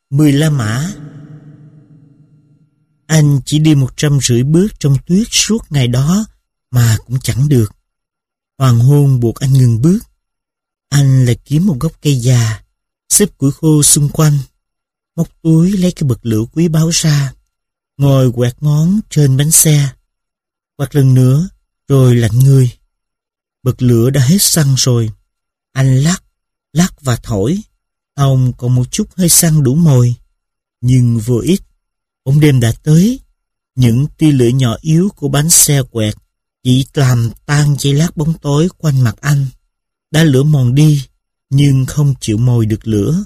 10 La Mã. Anh chỉ đi 150 bước trong tuyết suốt ngày đó mà cũng chẳng được. Hoàng hôn buộc anh ngừng bước. Anh lại kiếm một gốc cây già, xếp củi khô xung quanh, móc túi lấy cái bật lửa quý báu ra, ngồi quẹt ngón trên bánh xe. Quạt lần nữa, rồi lạnh người. Bật lửa đã hết xăng rồi. Anh lắc và thổi. Ông còn một chút hơi xăng đủ mồi, nhưng vô ích. Bóng đêm đã tới. Những tia lửa nhỏ yếu của bánh xe quẹt chỉ làm tan giây lát bóng tối quanh mặt anh. Đã lửa mòn đi, nhưng không chịu mồi được lửa.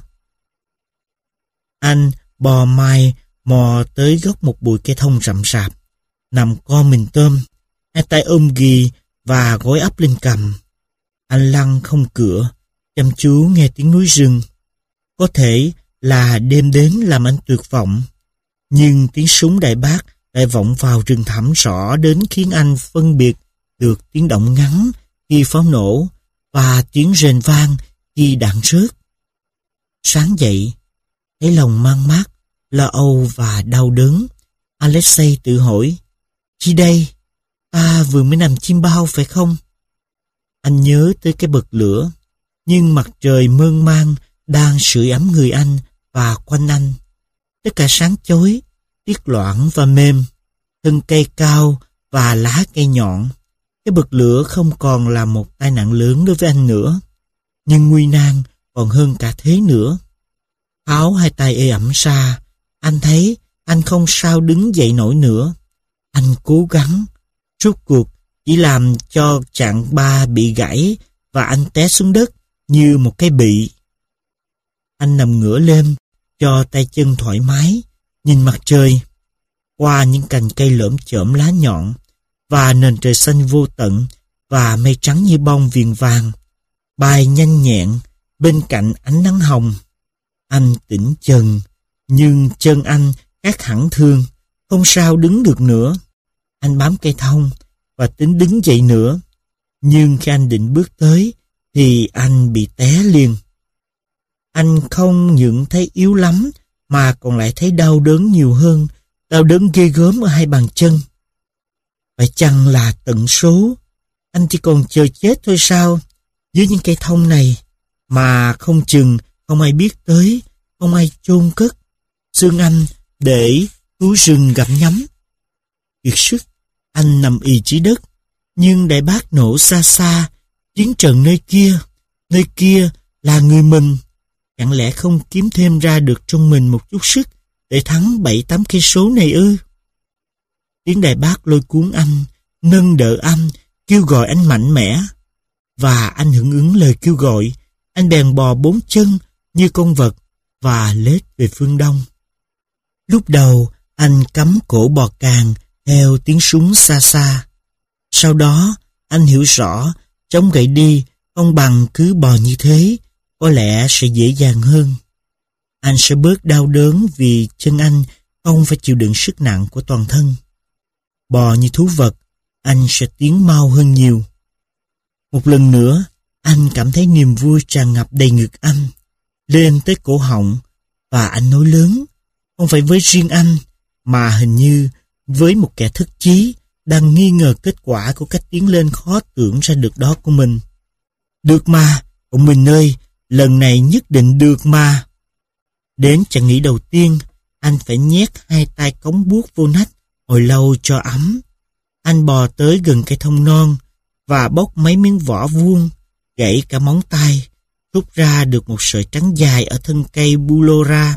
Anh bò mai mò tới gốc một bụi cây thông rậm rạp, nằm co mình tôm, hai tay ôm ghì và gối ấp lên cằm. Anh lăn không cửa, chăm chú nghe tiếng núi rừng. Có thể là đêm đến làm anh tuyệt vọng, nhưng tiếng súng Đại Bác lại vọng vào rừng thẳm rõ đến khiến anh phân biệt được tiếng động ngắn khi pháo nổ và tiếng rền vang khi đạn rớt. Sáng dậy, thấy lòng mang mát, lo âu và đau đớn, Alexei tự hỏi, chi đây? Ta vừa mới nằm chim bao phải không? Anh nhớ tới cái bật lửa, nhưng mặt trời mơn man đang sưởi ấm người anh và quanh anh. Tất cả sáng chói, tiết loãng và mềm, thân cây cao và lá cây nhọn. Cái bật lửa không còn là một tai nạn lớn đối với anh nữa, nhưng nguy nan còn hơn cả thế nữa. Tháo hai tay ê ẩm ra, anh thấy anh không sao đứng dậy nổi nữa. Anh cố gắng, rốt cuộc chỉ làm cho chạng ba bị gãy và anh té xuống đất như một cái bị. Anh nằm ngửa lên, cho tay chân thoải mái, nhìn mặt trời. Qua những cành cây lởm chởm lá nhọn, và nền trời xanh vô tận, và mây trắng như bông viền vàng, bay nhanh nhẹn bên cạnh ánh nắng hồng. Anh tỉnh chần, nhưng chân anh khác hẳn thường, không sao đứng được nữa. Anh bám cây thông và tính đứng dậy nữa, nhưng khi anh định bước tới thì anh bị té liền. Anh không những thấy yếu lắm mà còn lại thấy đau đớn nhiều hơn, đau đớn ghê gớm ở hai bàn chân. Phải chăng là tận số? Anh chỉ còn chờ chết thôi sao? Dưới những cây thông này mà không chừng không ai biết tới, không ai chôn cất xương anh để thú rừng gặm nhấm. Kiệt sức, anh nằm ì dưới đất, nhưng Đại Bác nổ xa xa, chiến trận nơi kia là người mình. Chẳng lẽ không kiếm thêm ra được trong mình một chút sức để thắng 7-8 cây số này ư? Tiếng Đại Bác lôi cuốn anh, nâng đỡ anh, kêu gọi anh mạnh mẽ. Và anh hưởng ứng lời kêu gọi, anh bèn bò 4 chân như con vật và lết về phương đông. Lúc đầu, anh cắm cổ bò càng theo tiếng súng xa xa. Sau đó, anh hiểu rõ, chống gậy đi không bằng cứ bò như thế, có lẽ sẽ dễ dàng hơn. Anh sẽ bớt đau đớn vì chân anh không phải chịu đựng sức nặng của toàn thân. Bò như thú vật, anh sẽ tiến mau hơn nhiều. Một lần nữa, anh cảm thấy niềm vui tràn ngập đầy ngực anh, lên tới cổ họng, và anh nói lớn, không phải với riêng anh, mà hình như với một kẻ thất chí đang nghi ngờ kết quả của cách tiến lên khó tưởng ra được đó của mình. Được mà, ông mình ơi, lần này nhất định được mà. Đến chặng nghỉ đầu tiên, anh phải nhét hai tay cống buốt vô nách hồi lâu cho ấm. Anh bò tới gần cây thông non và bóc mấy miếng vỏ vuông, gãy cả móng tay, rút ra được một sợi trắng dài ở thân cây bulora.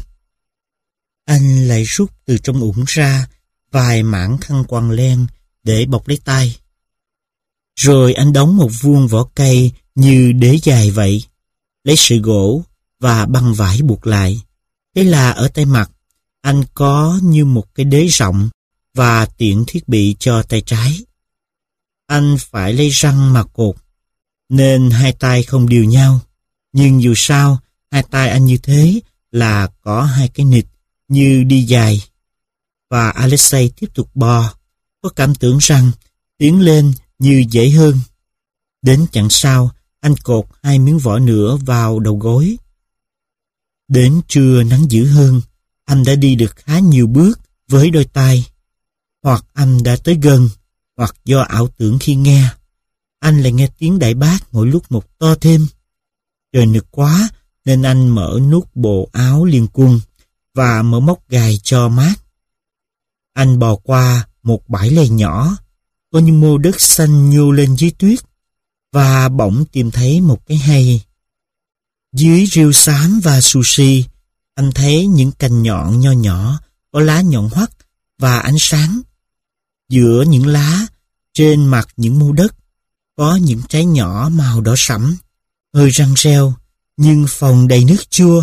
Anh lại rút từ trong ủng ra vài mảng khăn quàng len để bọc lấy tay. Rồi anh đóng một vuông vỏ cây như đế dài vậy, lấy sợi gỗ và băng vải buộc lại. Thế là ở tay mặt, anh có như một cái đế rộng và tiện thiết bị cho tay trái. Anh phải lấy răng mà cột, nên hai tay không đều nhau. Nhưng dù sao, hai tay anh như thế là có hai cái nịt như đi dài. Và Alexei tiếp tục bò, có cảm tưởng rằng tiến lên như dễ hơn. Đến chặng sau, anh cột hai miếng vỏ nữa vào đầu gối. Đến trưa nắng dữ hơn, Anh đã đi được khá nhiều bước với đôi tay. Hoặc anh đã tới gần, hoặc do ảo tưởng khi nghe. Anh lại nghe tiếng đại bác mỗi lúc một to thêm. Trời nực quá nên anh mở nút bộ áo liền cung và mở móc gài cho mát. Anh bò qua một bãi lầy nhỏ, có những mô đất xanh nhô lên dưới tuyết, và bỗng tìm thấy một cái hay. Dưới rêu xám và sushi, anh thấy những cành nhọn nho nhỏ, có lá nhọn hoắt và ánh sáng. Giữa những lá, trên mặt những mô đất, có những trái nhỏ màu đỏ sẫm, hơi răng reo, nhưng phồng đầy nước chua.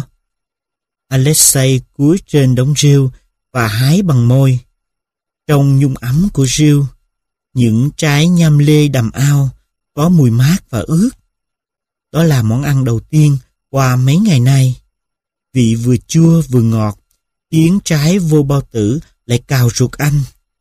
Alexei cúi trên đống rêu và hái bằng môi. Trong nhung ấm của rêu, những trái nham lê đầm ao có mùi mát và ướt. Đó là món ăn đầu tiên qua mấy ngày nay. Vị vừa chua vừa ngọt, tiếng trái vô bao tử lại cào ruột anh.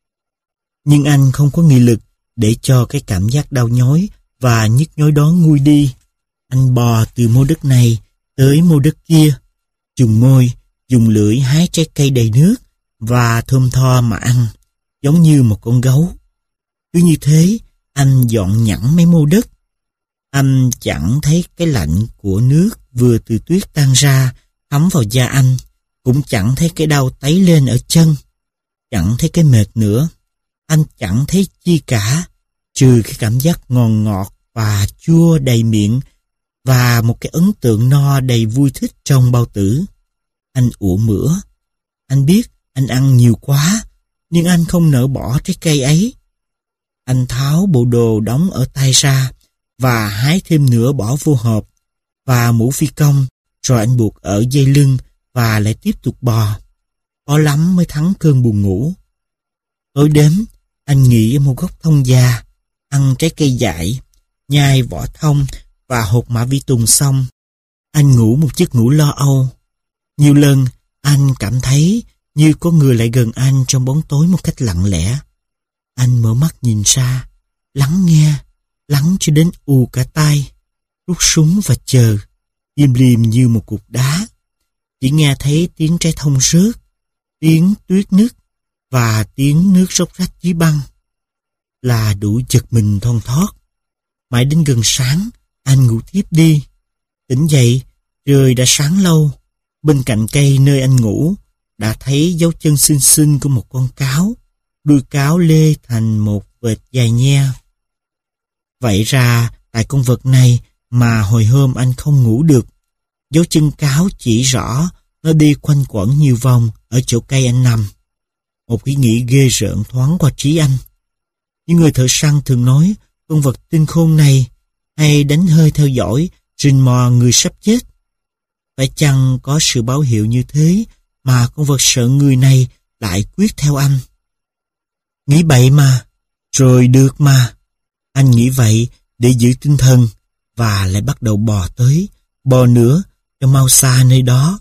Nhưng anh không có nghị lực để cho cái cảm giác đau nhói và nhức nhối đó nguôi đi. Anh bò từ mô đất này tới mô đất kia, dùng môi, dùng lưỡi hái trái cây đầy nước và thơm tho mà ăn, giống như một con gấu. Cứ như thế, anh dọn nhẵn mấy mô đất. Anh chẳng thấy cái lạnh của nước vừa từ tuyết tan ra thấm vào da anh, cũng chẳng thấy cái đau tấy lên ở chân, chẳng thấy cái mệt nữa. Anh chẳng thấy chi cả, trừ cái cảm giác ngon ngọt và chua đầy miệng và một cái ấn tượng no đầy vui thích trong bao tử. Anh ủa mửa. Anh biết anh ăn nhiều quá, nhưng anh không nỡ bỏ trái cây ấy. Anh tháo bộ đồ đóng ở tay ra và hái thêm nửa bỏ vô hộp và mũ phi công, rồi anh buộc ở dây lưng và lại tiếp tục bò. Có lắm mới thắng cơn buồn ngủ. Tối đến, anh nghỉ ở một gốc thông già, ăn trái cây dại, nhai vỏ thông và hột mã vi tùng xong. Anh ngủ một giấc ngủ lo âu. Nhiều lần, anh cảm thấy như có người lại gần anh trong bóng tối một cách lặng lẽ. Anh mở mắt nhìn ra, lắng nghe, lắng cho đến ù cả tai, rút súng và chờ, im lìm như một cục đá. Chỉ nghe thấy tiếng trái thông rớt, tiếng tuyết nứt và tiếng nước róc rách dưới băng là đủ giật mình thon thót. Mãi đến gần sáng, anh ngủ thiếp đi. Tỉnh dậy, trời đã sáng lâu. Bên cạnh cây nơi anh ngủ, đã thấy dấu chân xinh xinh của một con cáo. Đuôi cáo lê thành một vệt dài nhe. Vậy ra, tại con vật này mà hồi hôm anh không ngủ được. Dấu chân cáo chỉ rõ nó đi quanh quẩn nhiều vòng ở chỗ cây anh nằm. Một ý nghĩ ghê rợn thoáng qua trí anh. Những người thợ săn thường nói con vật tinh khôn này hay đánh hơi theo dõi, rình mò người sắp chết. Phải chăng có sự báo hiệu như thế mà con vật sợ người này lại quyết theo anh? Nghĩ bậy mà, rồi được mà. Anh nghĩ vậy để giữ tinh thần và lại bắt đầu bò tới, bò nữa cho mau xa nơi đó.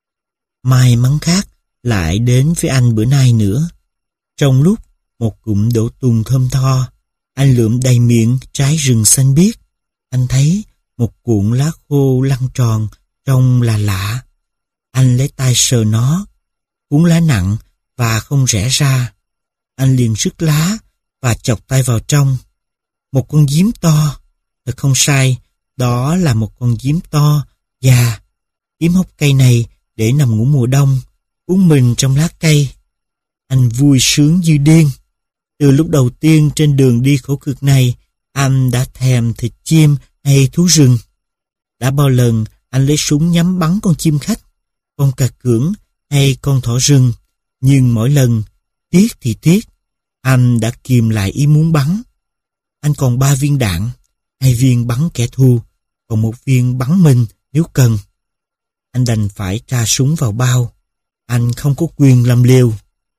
May mắn khác lại đến với anh bữa nay nữa. Trong lúc một cụm đỗ tùng thơm tho, anh lượm đầy miệng trái rừng xanh biếc. Anh thấy một cuộn lá khô lăn tròn trông là lạ. Anh lấy tay sờ nó, cuốn lá nặng và không rẽ ra. Anh liền rứt lá và chọc tay vào trong. Một con diếm to, thật không sai, đó là một con diếm to, già. Diếm hốc cây này để nằm ngủ mùa đông, uống mình trong lá cây. Anh vui sướng như điên. Từ lúc đầu tiên trên đường đi khổ cực này, anh đã thèm thịt chim hay thú rừng. Đã bao lần anh lấy súng nhắm bắn con chim khách, con cà cưỡng hay con thỏ rừng, nhưng mỗi lần, tiếc thì tiếc, anh đã kìm lại ý muốn bắn. Anh còn 3 viên đạn, 2 viên bắn kẻ thù, còn 1 viên bắn mình nếu cần. Anh đành phải tra súng vào bao. Anh không có quyền làm liều.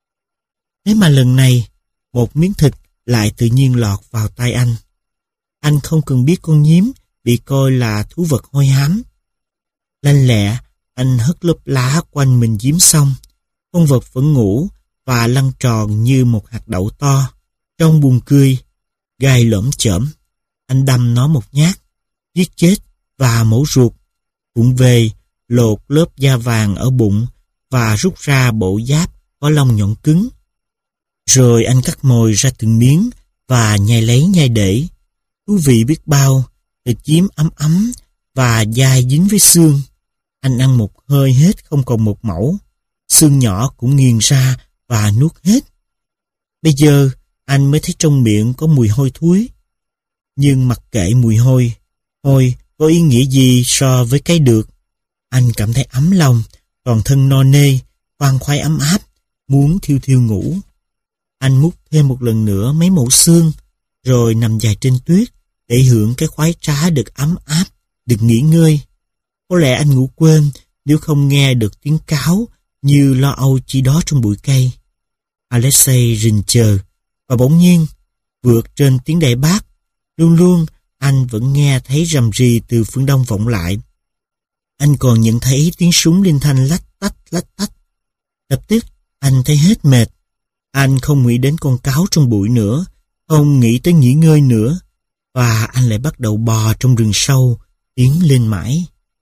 Thế mà lần này, một miếng thịt lại tự nhiên lọt vào tay anh. Anh không cần biết con nhím bị coi là thú vật hôi hám. Lanh lẹ, anh hất lớp lá quanh mình nhím xong. Con vật vẫn ngủ và lăn tròn như một hạt đậu to. Trong buồn cười, gai lởm chởm, anh đâm nó một nhát, giết chết và mổ ruột. Vụng về, lột lớp da vàng ở bụng và rút ra bộ giáp có lông nhọn cứng. Rồi anh cắt mồi ra từng miếng và nhai lấy nhai để. Thú vị biết bao, thịt chiếm ấm ấm và dai dính với xương. Anh ăn một hơi hết không còn một mẩu. Xương nhỏ cũng nghiền ra và nuốt hết. Bây giờ anh mới thấy trong miệng có mùi hôi thối. Nhưng mặc kệ mùi hôi có ý nghĩa gì so với cái được. Anh cảm thấy ấm lòng, toàn thân no nê, khoan khoái ấm áp, muốn thiêu thiêu ngủ. Anh múc thêm một lần nữa mấy mẩu xương, rồi nằm dài trên tuyết để hưởng cái khoái trá được ấm áp, được nghỉ ngơi. Có lẽ anh ngủ quên nếu không nghe được tiếng cáo như lo âu chi đó trong bụi cây. Alexei rình chờ, và bỗng nhiên, vượt trên tiếng đại bác, luôn luôn anh vẫn nghe thấy rầm rì từ phương đông vọng lại. Anh còn nhận thấy tiếng súng liên thanh lách tách. Lập tức, anh thấy hết mệt. Anh không nghĩ đến con cáo trong bụi nữa, không nghĩ tới nghỉ ngơi nữa, và anh lại bắt đầu bò trong rừng sâu, tiến lên mãi.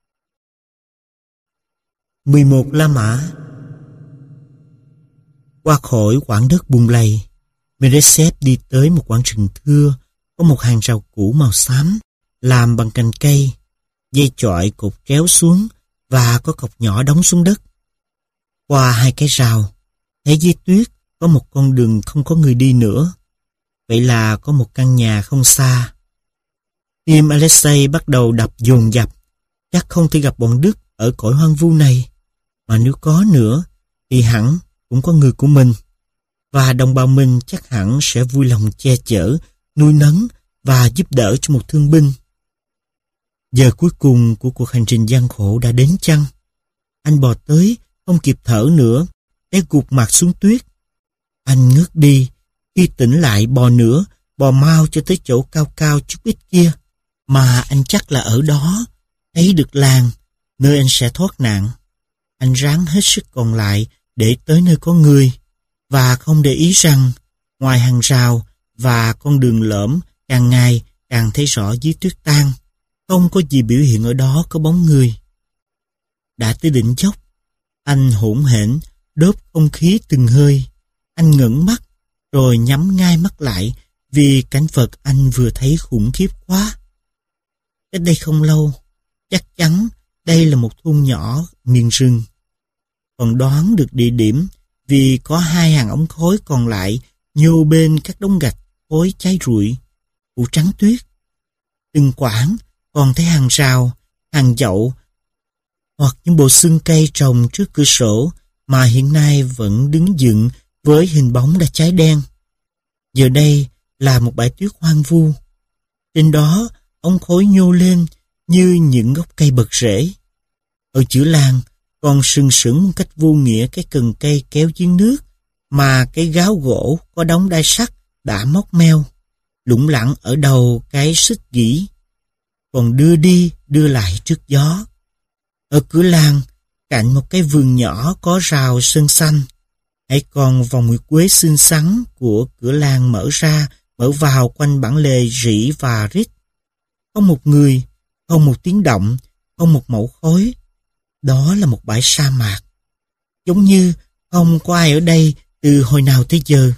11 La Mã. Qua khỏi quãng đất bùn lầy, Meresev đi tới một quảng rừng thưa, có một hàng rào cũ màu xám, làm bằng cành cây, dây chọi cột kéo xuống và có cọc nhỏ đóng xuống đất. Qua hai cái rào, thấy dưới tuyết có một con đường không có người đi nữa. Vậy là có một căn nhà không xa. Tim Alexei bắt đầu đập dồn dập. Chắc không thể gặp bọn Đức ở cõi hoang vu này. Mà nếu có nữa, thì hẳn cũng có người của mình. Và đồng bào mình chắc hẳn sẽ vui lòng che chở, nuôi nấng và giúp đỡ cho một thương binh. Giờ cuối cùng của cuộc hành trình gian khổ đã đến chăng? Anh bò tới, không kịp thở nữa, té gục mặt xuống tuyết. Anh ngước đi, khi tỉnh lại bò nữa, bò mau cho tới chỗ cao cao chút ít kia, mà anh chắc là ở đó, thấy được làng, nơi anh sẽ thoát nạn. Anh ráng hết sức còn lại để tới nơi có người, và không để ý rằng, ngoài hàng rào và con đường lõm càng ngày càng thấy rõ dưới tuyết tan, không có gì biểu hiện ở đó có bóng người. Đã tới đỉnh dốc, anh hỗn hển, đốt không khí từng hơi. Anh ngẩng mắt, rồi nhắm ngay mắt lại, vì cảnh vật anh vừa thấy khủng khiếp quá. Cách đây không lâu, chắc chắn đây là một thôn nhỏ miền rừng. Còn đoán được địa điểm vì có hai hàng ống khói còn lại nhô bên các đống gạch khói cháy rụi, phủ trắng tuyết. Từng quãng còn thấy hàng rào, hàng dậu hoặc những bộ xương cây trồng trước cửa sổ mà hiện nay vẫn đứng dựng với hình bóng đã cháy đen. Giờ đây là một bãi tuyết hoang vu. Trên đó ống khói nhô lên như những gốc cây bật rễ. Ở giữa làng còn sừng sững một cách vô nghĩa cái cần cây kéo giếng nước mà cái gáo gỗ có đóng đai sắt đã móc meo, lủng lẳng ở đầu cái xích gỉ, còn đưa đi đưa lại trước gió. Ở cửa làng, cạnh một cái vườn nhỏ có rào sơn xanh, hãy còn vòng nguyệt quế xinh xắn của cửa làng mở ra, mở vào quanh bản lề rỉ và rít. Không một người, không một tiếng động, không một mẩu khói. Đó là một bãi sa mạc, giống như không có ai ở đây từ hồi nào tới giờ.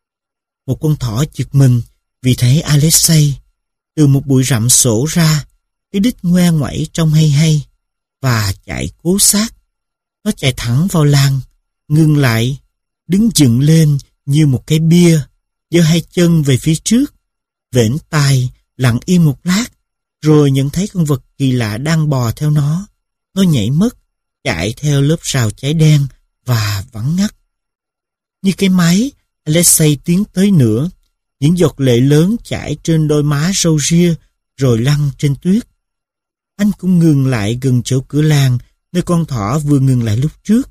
Một con thỏ giật mình vì thấy Alexei từ một bụi rậm sổ ra, cái đít ngoe ngoẩy trông hay hay, và chạy cố sát. Nó chạy thẳng vào làng, ngừng lại, đứng dựng lên như một cái bia, giơ hai chân về phía trước, vểnh tai, lặng im một lát, rồi nhận thấy con vật kỳ lạ đang bò theo nó. Nó nhảy mất, chạy theo lớp rào cháy đen và vắng ngắt. Như cái máy, Alexei tiến tới nữa, những giọt lệ lớn chảy trên đôi má râu ria rồi lăn trên tuyết. Anh cũng ngừng lại gần chỗ cửa làng, nơi con thỏ vừa ngừng lại lúc trước.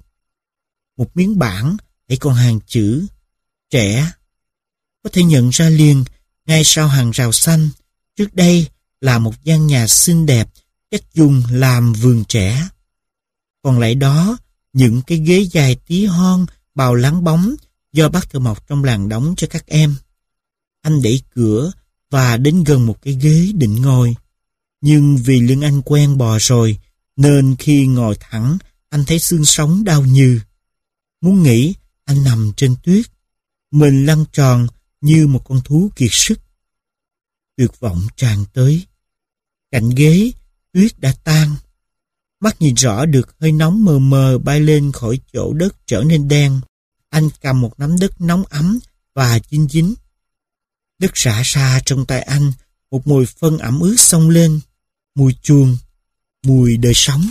Một miếng bảng, hãy còn hàng chữ trẻ. Có thể nhận ra liền, ngay sau hàng rào xanh, trước đây là một gian nhà xinh đẹp, chắc dùng làm vườn trẻ. Còn lại đó, những cái ghế dài tí hon, bào láng bóng, do bác thợ mộc trong làng đóng cho các em. Anh đẩy cửa và đến gần một cái ghế định ngồi. Nhưng vì lưng anh quen bò rồi, nên khi ngồi thẳng, anh thấy xương sống đau nhừ. Muốn nghĩ, anh nằm trên tuyết. Mình lăn tròn như một con thú kiệt sức. Tuyệt vọng tràn tới. Cạnh ghế, tuyết đã tan. Mắt nhìn rõ được hơi nóng mờ mờ bay lên khỏi chỗ đất trở nên đen. Anh cầm một nắm đất nóng ấm và dính dính. Đất rã ra trong tay anh, một mùi phân ẩm ướt xông lên. Mùi chuồng, mùi đời sống.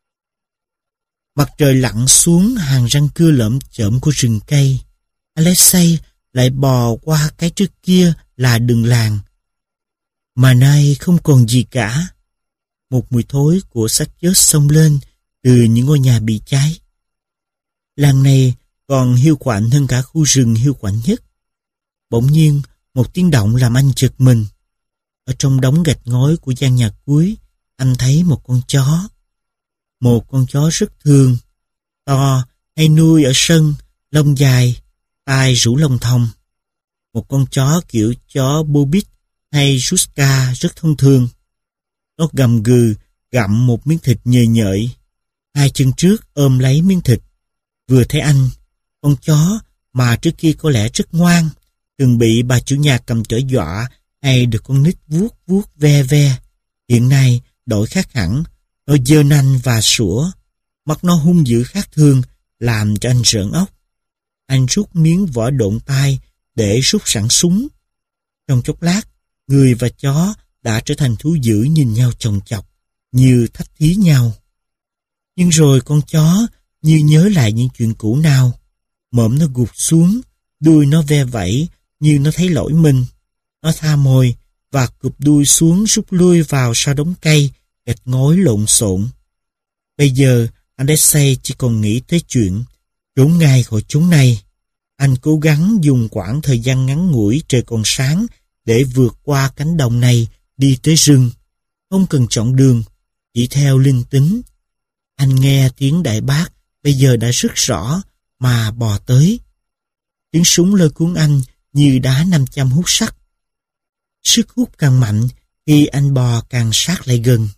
Mặt trời lặn xuống hàng răng cưa lởm chởm của rừng cây. Alexei lại bò qua cái trước kia là đường làng. Mà nay không còn gì cả. Một mùi thối của xác chết xông lên từ những ngôi nhà bị cháy. Làng này còn hiu quạnh hơn cả khu rừng hiu quạnh nhất. Bỗng nhiên, một tiếng động làm anh giật mình. Ở trong đống gạch ngói của gian nhà cuối, anh thấy một con chó. Một con chó rất thường, to, hay nuôi ở sân, lông dài, tai rũ lông thòng. Một con chó kiểu chó Bobit hay Ruska rất thông thường. Nó gầm gừ, gặm một miếng thịt nhời nhợi. Hai chân trước ôm lấy miếng thịt. Vừa thấy anh, con chó mà trước kia có lẽ rất ngoan, từng bị bà chủ nhà cầm chổi dọa hay được con nít vuốt vuốt ve ve. Hiện nay đổi khác hẳn, nó giơ nanh và sủa. Mắt nó hung dữ khác thường, làm cho anh rợn óc. Anh rút miếng vỏ độn tai để rút sẵn súng. Trong chốc lát, người và chó đã trở thành thú dữ nhìn nhau chồng chọc, như thách thí nhau. Nhưng rồi con chó như nhớ lại những chuyện cũ nào. Mõm nó gục xuống, đuôi nó ve vẫy như nó thấy lỗi mình. Nó tha mồi và cụp đuôi xuống rút lui vào sau đống cây, gạch ngói lộn xộn. Bây giờ, Alexei chỉ còn nghĩ tới chuyện trốn ngay khỏi chốn này. Anh cố gắng dùng quãng thời gian ngắn ngủi trời còn sáng để vượt qua cánh đồng này đi tới rừng. Không cần chọn đường, chỉ theo linh tính. Anh nghe tiếng đại bác bây giờ đã rất rõ mà bò tới. Tiếng súng lôi cuốn anh như đá 500 hút sắt. Sức hút càng mạnh khi anh bò càng sát lại gần.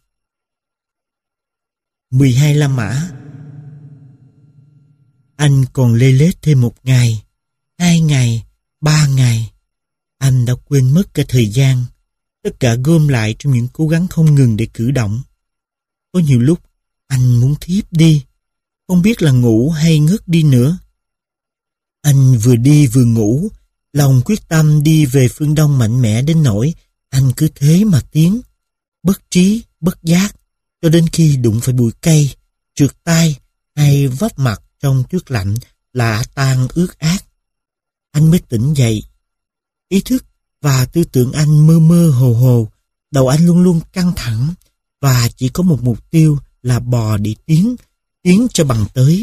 12 La Mã. Anh còn lê lết thêm 1 ngày, 2 ngày, 3 ngày. Anh đã quên mất cả thời gian. Tất cả gom lại trong những cố gắng không ngừng để cử động. Có nhiều lúc anh muốn thiếp đi, không biết là ngủ hay ngất đi nữa. Anh vừa đi vừa ngủ, lòng quyết tâm đi về phương Đông mạnh mẽ đến nỗi anh cứ thế mà tiến, bất trí, bất giác, cho đến khi đụng phải bụi cây, trượt tay hay vấp mặt trong tuyết lạnh lạ tan ướt át. Anh mới tỉnh dậy. Ý thức và tư tưởng anh mơ mơ hồ hồ, đầu anh luôn luôn căng thẳng và chỉ có một mục tiêu là bò để tiến cho bằng tới.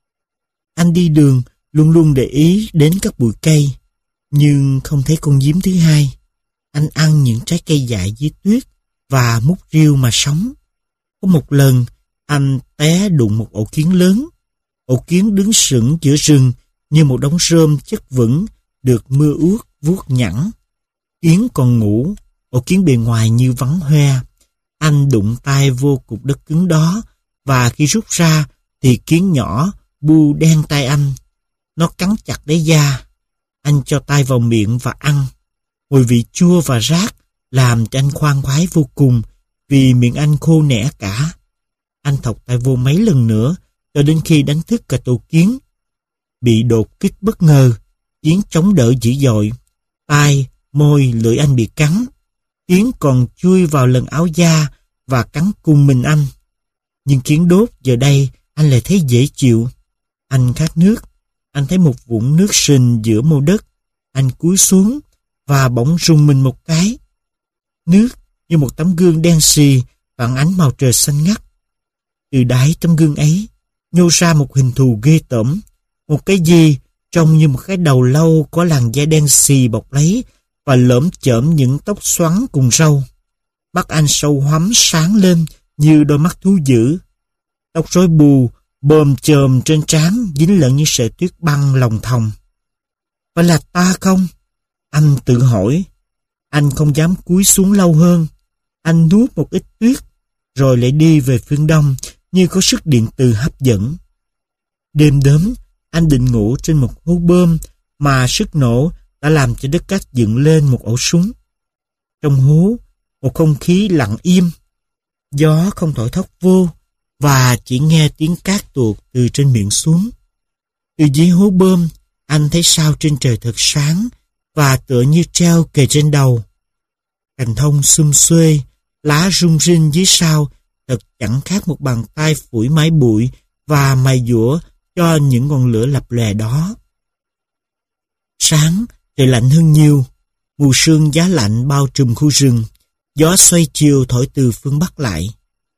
Anh đi đường luôn luôn để ý đến các bụi cây, nhưng không thấy con giếm thứ hai. Anh ăn những trái cây dại dưới tuyết và múc riêu mà sống. Có một lần, anh té đụng một ổ kiến lớn. Ổ kiến đứng sững giữa rừng như một đống rơm chất vững được mưa ướt vuốt nhẵn. Kiến còn ngủ, ổ kiến bề ngoài như vắng hoe. Anh đụng tay vô cục đất cứng đó và khi rút ra thì kiến nhỏ bu đen tay anh. Nó cắn chặt lấy da. Anh cho tay vào miệng và ăn. Mùi vị chua và rát làm cho anh khoan khoái vô cùng vì miệng anh khô nẻ cả. Anh thọc tay vô mấy lần nữa cho đến khi đánh thức cả tổ kiến. Bị đột kích bất ngờ, kiến chống đỡ dữ dội. Tai, môi, lưỡi anh bị cắn. Kiến còn chui vào lần áo da và cắn cùng mình anh. Nhưng kiến đốt giờ đây anh lại thấy dễ chịu. Anh khát nước. Anh thấy một vũng nước sình giữa mô đất. Anh cúi xuống và bỗng rùng mình một cái. Nước như một tấm gương đen xì phản ánh màu trời xanh ngắt. Từ đáy tấm gương ấy nhô ra một hình thù ghê tởm. Một cái gì trông như một cái đầu lâu có làn da đen xì bọc lấy và lởm chởm những tóc xoắn cùng râu. Mắt anh sâu hoắm sáng lên như đôi mắt thú dữ. Tóc rối bù bồm chồm trên trán dính lẫn như sợi tuyết băng lòng thòng. Phải là ta không? Anh tự hỏi. Anh không dám cúi xuống lâu hơn. Anh nuốt một ít tuyết rồi lại đi về phương Đông như có sức điện từ hấp dẫn. Đêm đóm Anh định ngủ trên một hố bơm mà sức nổ đã làm cho đất cát dựng lên một ổ súng. Trong hố, một không khí lặng im, gió không thổi thốc vô và chỉ nghe tiếng cát tuột từ trên miệng xuống. Từ dưới hố bơm, anh thấy sao trên trời thật sáng và tựa như treo kề trên đầu. Cành thông xum xuê, lá rung rinh dưới sao thật chẳng khác một bàn tay phủi mái bụi và mài dũa cho những ngọn lửa lập lòe đó. Sáng, trời lạnh hơn nhiều, mù sương giá lạnh bao trùm khu rừng, gió xoay chiều thổi từ phương Bắc lại.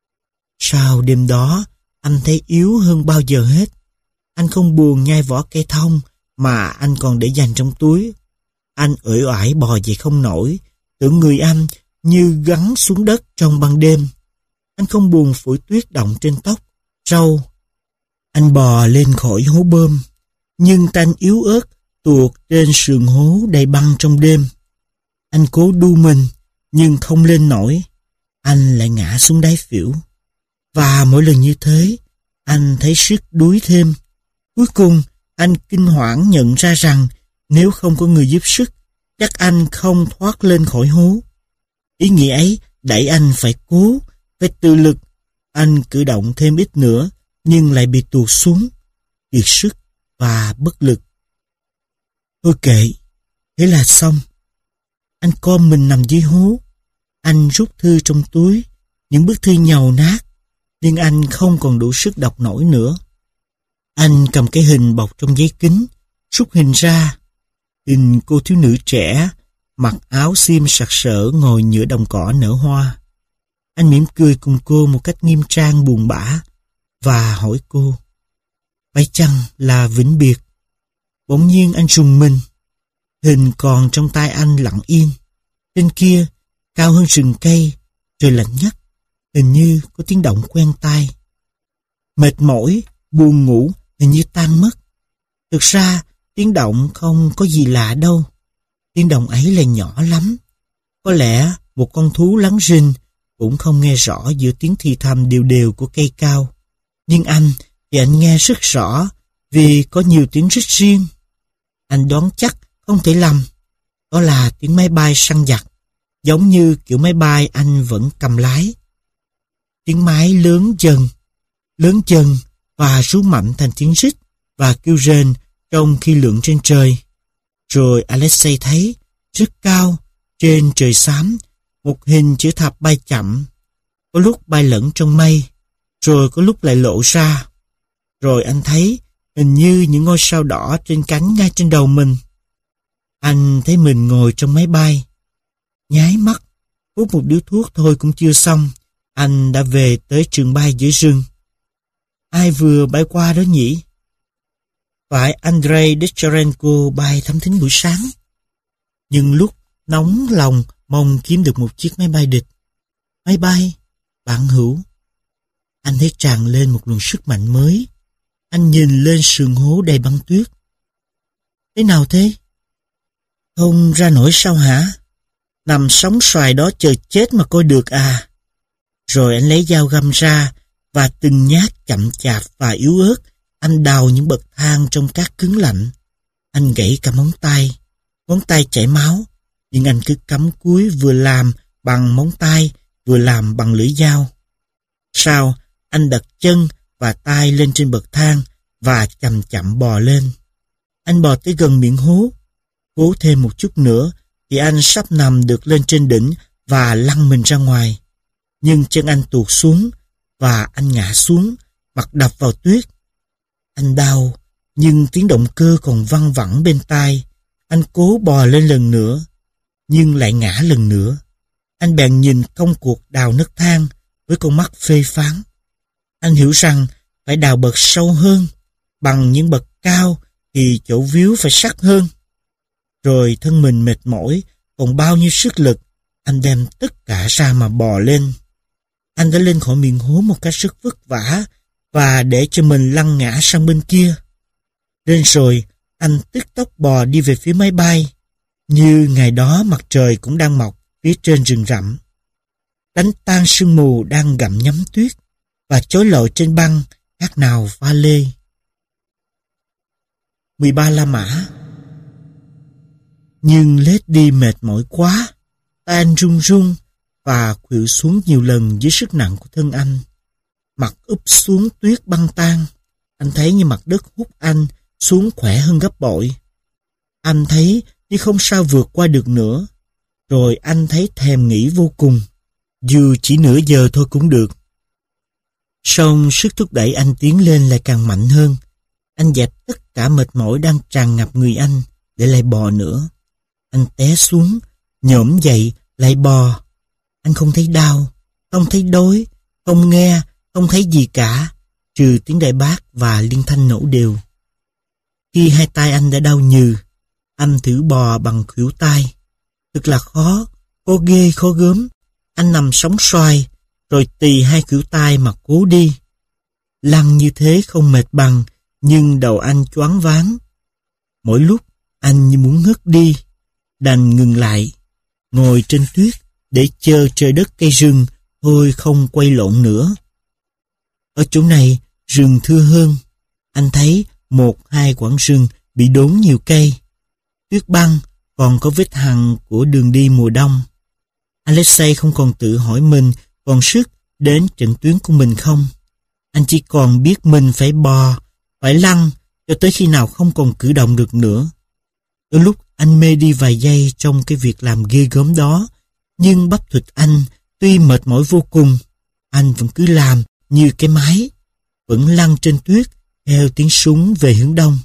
Sau đêm đó, anh thấy yếu hơn bao giờ hết. Anh không buồn nhai vỏ cây thông mà anh còn để dành trong túi. Anh uể oải bò dậy không nổi, tưởng người anh như gắn xuống đất trong ban đêm. Anh không buồn phủi tuyết động trên tóc, râu. Anh bò lên khỏi hố bơm, nhưng tanh yếu ớt tuột trên sườn hố đầy băng trong đêm. Anh cố đu mình, nhưng không lên nổi. Anh lại ngã xuống đáy phễu. Và mỗi lần như thế, anh thấy sức đuối thêm. Cuối cùng, anh kinh hoảng nhận ra rằng nếu không có người giúp sức, chắc anh không thoát lên khỏi hố. Ý nghĩ ấy đẩy anh phải cố, phải tự lực. Anh cử động thêm ít nữa, nhưng lại bị tuột xuống, kiệt sức và bất lực. Thôi kệ, thế là xong. Anh co mình nằm dưới hố. Anh rút thư trong túi, những bức thư nhàu nát, nhưng anh không còn đủ sức đọc nổi nữa. Anh cầm cái hình bọc trong giấy kính, rút hình ra. Hình cô thiếu nữ trẻ, mặc áo xiêm sặc sỡ ngồi giữa đồng cỏ nở hoa. Anh mỉm cười cùng cô một cách nghiêm trang buồn bã và hỏi cô: phải chăng là vĩnh biệt? Bỗng nhiên anh rùng mình. Hình còn trong tay anh lặng yên. Trên kia, cao hơn rừng cây, trời lạnh ngắt, hình như có tiếng động quen tai. Mệt mỏi, buồn ngủ hình như tan mất. Thực ra, tiếng động không có gì lạ đâu. Tiếng động ấy là nhỏ lắm. Có lẽ một con thú lắng rinh cũng không nghe rõ giữa tiếng thì thầm đều đều của cây cao. Nhưng anh thì anh nghe rất rõ vì có nhiều tiếng rít riêng. Anh đoán chắc không thể lầm. Đó là tiếng máy bay săn giặc, giống như kiểu máy bay anh vẫn cầm lái. Tiếng máy lớn dần và rú mạnh thành tiếng rít và kêu rền trong khi lượn trên trời. Rồi Alexei thấy rất cao, trên trời xám, một hình chữ thập bay chậm, có lúc bay lẫn trong mây, rồi có lúc lại lộ ra. Rồi anh thấy hình như những ngôi sao đỏ trên cánh ngay trên đầu mình. Anh thấy mình ngồi trong máy bay. Nháy mắt, hút một điếu thuốc thôi cũng chưa xong, anh đã về tới trường bay giữa rừng. Ai vừa bay qua đó nhỉ? Phải Andrei Dechcherenko bay thám thính buổi sáng. Nhưng lúc nóng lòng mong kiếm được một chiếc máy bay địch. Máy bay, bạn hữu. Anh thấy tràn lên một luồng sức mạnh mới. Anh nhìn lên sườn hố đầy băng tuyết. Thế nào thế? Không ra nổi sao hả? Nằm sóng xoài đó chờ chết mà coi được à? Rồi anh lấy dao găm ra và từng nhát chậm chạp và yếu ớt, anh đào những bậc thang trong cát cứng lạnh. Anh gãy cả móng tay chảy máu, nhưng anh cứ cắm cúi vừa làm bằng móng tay, vừa làm bằng lưỡi dao. Sau, anh đặt chân và tay lên trên bậc thang và chậm chậm bò lên. Anh bò tới gần miệng hố. Cố thêm một chút nữa thì anh sắp nằm được lên trên đỉnh và lăn mình ra ngoài. Nhưng chân anh tuột xuống và anh ngã xuống, mặt đập vào tuyết. Anh đau, nhưng tiếng động cơ còn văng vẳng bên tai. Anh cố bò lên lần nữa, nhưng lại ngã lần nữa. Anh bèn nhìn công cuộc đào nấc thang với con mắt phê phán. Anh hiểu rằng phải đào bậc sâu hơn, bằng những bậc cao thì chỗ víu phải sắc hơn. Rồi thân mình mệt mỏi, còn bao nhiêu sức lực, anh đem tất cả ra mà bò lên. Anh đã lên khỏi miệng hố một cách rất vất vả và để cho mình lăn ngã sang bên kia. Lên rồi, anh tức tốc bò đi về phía máy bay. Như ngày đó mặt trời cũng đang mọc phía trên rừng rậm. Đánh tan sương mù đang gặm nhấm tuyết và chối lội trên băng khác nào pha lê. 13 La Mã. Nhưng Lady mệt mỏi quá, tay anh run run và khuỵu xuống nhiều lần dưới sức nặng của thân anh. Mặt úp xuống tuyết băng tan, anh thấy như mặt đất hút anh xuống khỏe hơn gấp bội. Anh thấy như không sao vượt qua được nữa, rồi anh thấy thèm nghỉ vô cùng, dù chỉ nửa giờ thôi cũng được. Song sức thúc đẩy anh tiến lên lại càng mạnh hơn. Anh dẹp tất cả mệt mỏi đang tràn ngập người anh để lại bò nữa. Anh té xuống, nhổm dậy, lại bò. Anh không thấy đau, không thấy đói, không nghe, không thấy gì cả, trừ tiếng đại bác và liên thanh nổ đều. Khi hai tay anh đã đau nhừ, anh thử bò bằng khuỷu tay. Thật là khó ghê khó gớm. Anh nằm sóng xoài, rồi tì hai khuỷu tay mà cố đi. Lăn như thế không mệt bằng, nhưng đầu anh choáng váng. Mỗi lúc anh như muốn ngất đi, đành ngừng lại, ngồi trên tuyết để chờ trời đất cây rừng thôi không quay lộn nữa. Ở chỗ này rừng thưa hơn. Anh thấy 1-2 quãng rừng bị đốn nhiều cây. Tuyết băng còn có vết hằn của đường đi mùa đông. Alexei không còn tự hỏi mình còn sức đến trận tuyến của mình không. Anh chỉ còn biết mình phải bò, phải lăn cho tới khi nào không còn cử động được nữa. Đôi lúc anh mê đi vài giây trong cái việc làm ghê gớm đó, nhưng bắp thịt anh tuy mệt mỏi vô cùng, anh vẫn cứ làm như cái máy, vẫn lăn trên tuyết theo tiếng súng về hướng đông.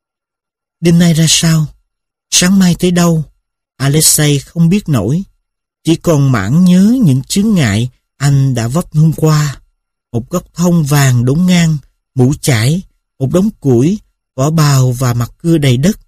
Đêm nay ra sao? Sáng mai tới đâu? Alexei không biết nổi, chỉ còn mãi nhớ những chướng ngại anh đã vấp hôm qua. Một gốc thông vàng đốn ngang, mũ chải, một đống củi, vỏ bào và mặt cưa đầy đất.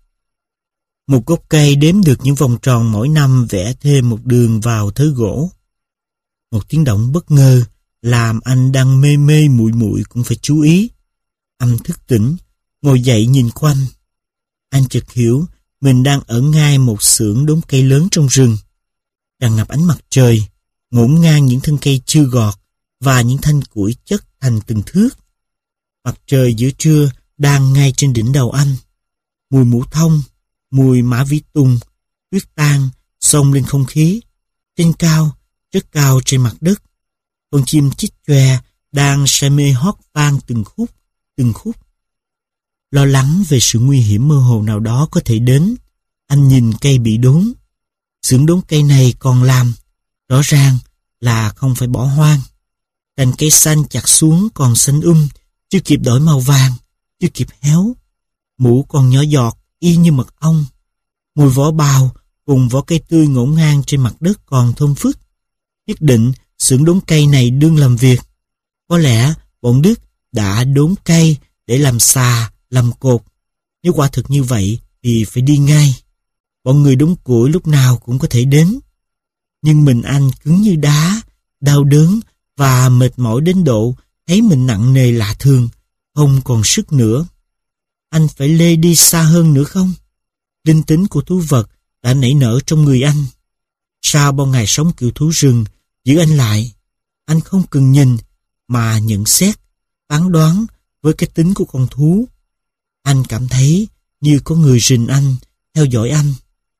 Một gốc cây đếm được những vòng tròn mỗi năm vẽ thêm một đường vào thớ gỗ. Một tiếng động bất ngờ làm anh đang mê mê muội muội cũng phải chú ý. Anh thức tỉnh, ngồi dậy nhìn quanh. Anh chợt hiểu mình đang ở ngay một xưởng đốn cây lớn trong rừng. Tràn ngập ánh mặt trời, ngổn ngang những thân cây chưa gọt và những thanh củi chất thành từng thước. Mặt trời giữa trưa đang ngay trên đỉnh đầu anh. Mùi mũ thông, mùi mã vĩ tùng, tuyết tan xông lên không khí. Trên cao, rất cao trên mặt đất, con chim chích chòe đang say mê hót vang từng khúc. Lo lắng về sự nguy hiểm mơ hồ nào đó có thể đến, anh nhìn cây bị đốn. Xưởng đốn cây này còn làm, rõ ràng là không phải bỏ hoang. Cành cây xanh chặt xuống còn xanh chưa kịp đổi màu vàng, chưa kịp héo. Mũ còn nhỏ giọt y như mật ong. Mùi vỏ bào cùng vỏ cây tươi ngổn ngang trên mặt đất còn thơm phức. Nhất định xưởng đốn cây này đương làm việc. Có lẽ bọn Đức đã đốn cây để làm xà, làm cột. Nếu quả thực như vậy thì phải đi ngay. Bọn người đốn củi lúc nào cũng có thể đến. Nhưng mình anh cứng như đá, đau đớn và mệt mỏi đến độ thấy mình nặng nề lạ thường, không còn sức nữa. Anh phải lê đi xa hơn nữa không? Linh tính của thú vật đã nảy nở trong người anh. Sau bao ngày sống kiểu thú rừng, giữ anh lại. Anh không cần nhìn mà nhận xét, phán đoán với cái tính của con thú. Anh cảm thấy như có người rình anh, theo dõi anh.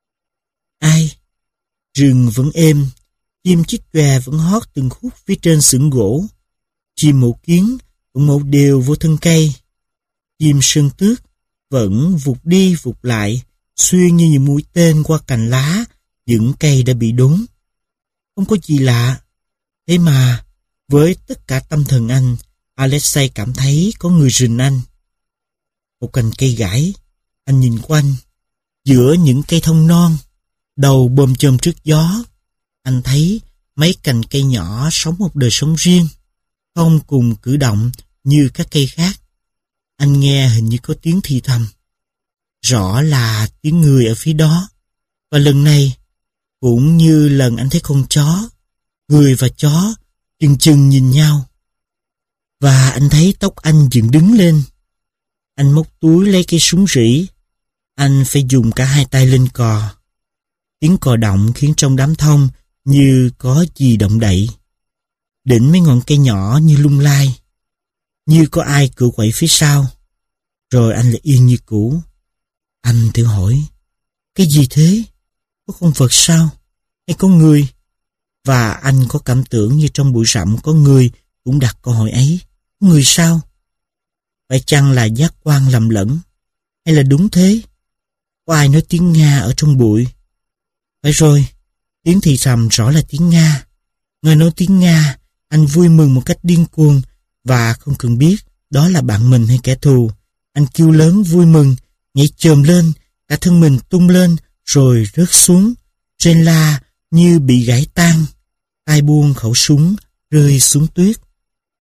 Ai? Rừng vẫn êm, chim chích chòe vẫn hót từng khúc phía trên xưởng gỗ. Chim mổ kiến vẫn mổ đều vô thân cây. Chim sơn tước vẫn vụt đi vụt lại, xuyên như những mũi tên qua cành lá những cây đã bị đốn. Không có gì lạ. Thế mà, với tất cả tâm thần anh, Alexei cảm thấy có người rình anh. Một cành cây gãy, anh nhìn quanh. Giữa những cây thông non, đầu bồm chồm trước gió, anh thấy mấy cành cây nhỏ sống một đời sống riêng, không cùng cử động như các cây khác. Anh nghe hình như có tiếng thì thầm. Rõ là tiếng người ở phía đó. Và lần này, cũng như lần anh thấy con chó, người và chó chừng chừng nhìn nhau. Và anh thấy tóc anh dựng đứng lên. Anh móc túi lấy cây súng rỉ. Anh phải dùng cả hai tay lên cò. Tiếng cò động khiến trong đám thông như có gì động đậy. Đỉnh mấy ngọn cây nhỏ như lung lay, như có ai cựa quậy phía sau. Rồi anh lại yên như cũ, Anh tự hỏi, cái gì thế? Có con vật sao? Hay có người? Và anh có cảm tưởng như trong bụi rậm có người cũng đặt câu hỏi ấy. Có người sao? Phải chăng là giác quan lầm lẫn? Hay là đúng thế? Có ai nói tiếng Nga ở trong bụi? Phải rồi, tiếng thì thầm rõ là tiếng Nga. Nghe nói tiếng Nga, anh vui mừng một cách điên cuồng và không cần biết đó là bạn mình hay kẻ thù. Anh kêu lớn vui mừng, nhảy chồm lên, cả thân mình tung lên rồi rớt xuống. Trên la như bị gãy tan, tay buông khẩu súng rơi xuống tuyết.